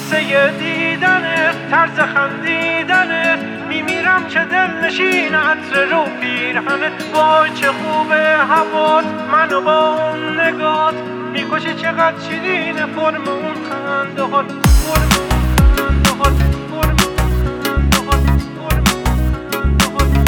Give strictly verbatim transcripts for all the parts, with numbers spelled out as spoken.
قصه دیدنت، طرز خندیدنت، میمیرم که دل نشین عطر رو پیرهنت. وای چه خوبه هوات، منو با اون نگات میکشی، چقدر شیرین فرم اون خنده هات، فرم اون خنده هات، فرم اون خنده هات، فرم اون خنده هات.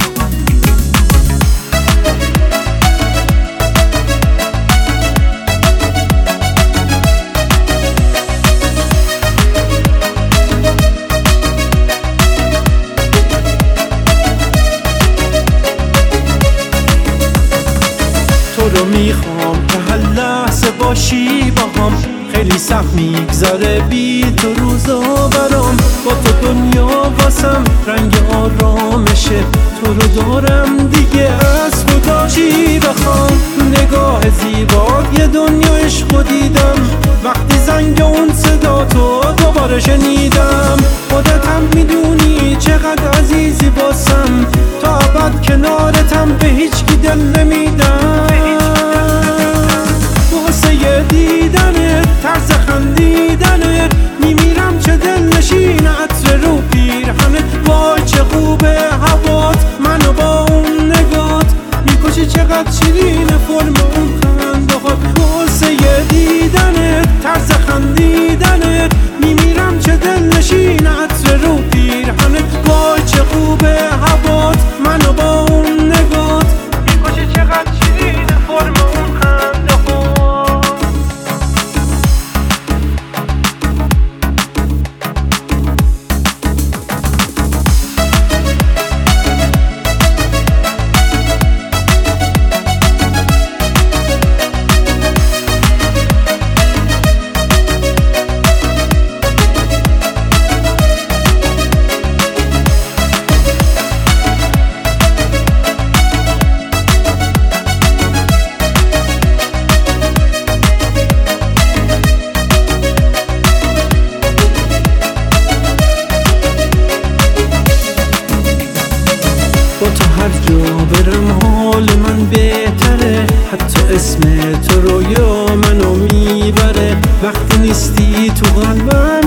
تو رو میخوام که هر لحظه باشی با هم، خیلی سخت میگذره بی تو روزا برام. با تو دنیا واسم رنگ آرامشه، تو رو دارم دیگه از خدا چی بخوام. نگاه زیبات یه دنیا عشق دیدم، وقتی زنگ اون صدا تو دوباره شنیدم. خودت هم میدونی چقدر عزیزی واسم، تا ابد کنارتم به هیچ کی دل نمیدم. واسه دیدنت، طرز خندیدنت، میمیرم چه دل نشین عطر رو پیرهنت. وای چه خوبه هوات، منو با اون نگات میکشی، چقدر شیرین فرم اون خنده هات. واسه دیدنت، طرز خندیدنت، میمیرم چه دل نشین عطر رو پیرهنت. وای چه خوبه هوات، منو با اون نگات میکشی، چقدر شیرین فرم اون خنده هات. با تو هر جا برم حال من بهتره، حتی اسم تو رو یا منو میبره. وقتی نیستی تو قلبم